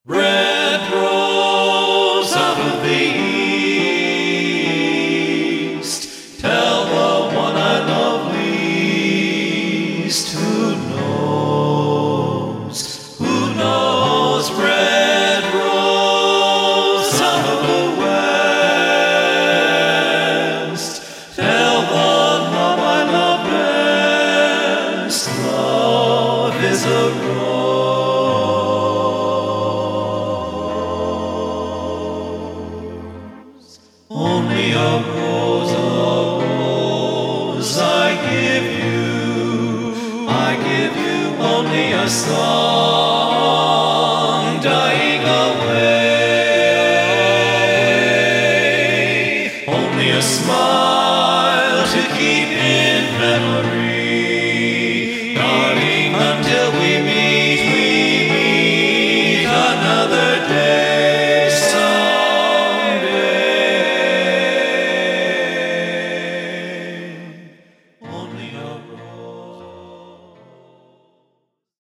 Red rose out of the east, tell the one I love least. Who knows? Who knows? Red rose out of the west, tell the love I love best. Love is a rose. Only a rose I give you only a song.